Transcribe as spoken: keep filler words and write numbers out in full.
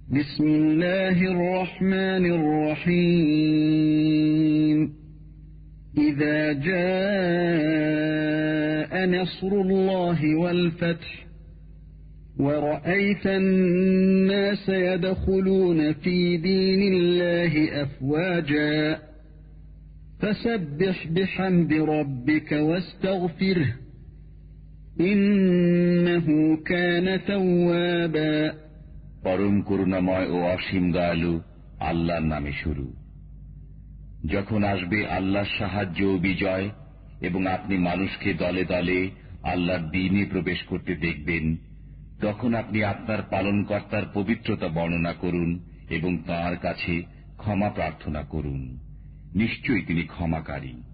বিসমিল্লাহির রহমানির রহিম ইযা জাআ নাসরুল্লাহি ওয়াল ফাথ ورأيت الناس يدخلون في دين الله أفواجا فسبح بحمد ربك واستغفره إنه كان توابا পরম করুণাময় ও অসীম দয়ালু আল্লাহর নামে শুরু। যখন আসবে আল্লাহর সাহায্য ও বিজয় এবং আপনি মানুষকে দলে দলে আল্লাহর দ্বীনে প্রবেশ করতে দেখবেন, তখন আপনি আপনার পালনকর্তার পবিত্রতা বর্ণনা করুন এবং তাঁর কাছে ক্ষমা প্রার্থনা করুন। নিশ্চয়ই তিনি ক্ষমাকারী।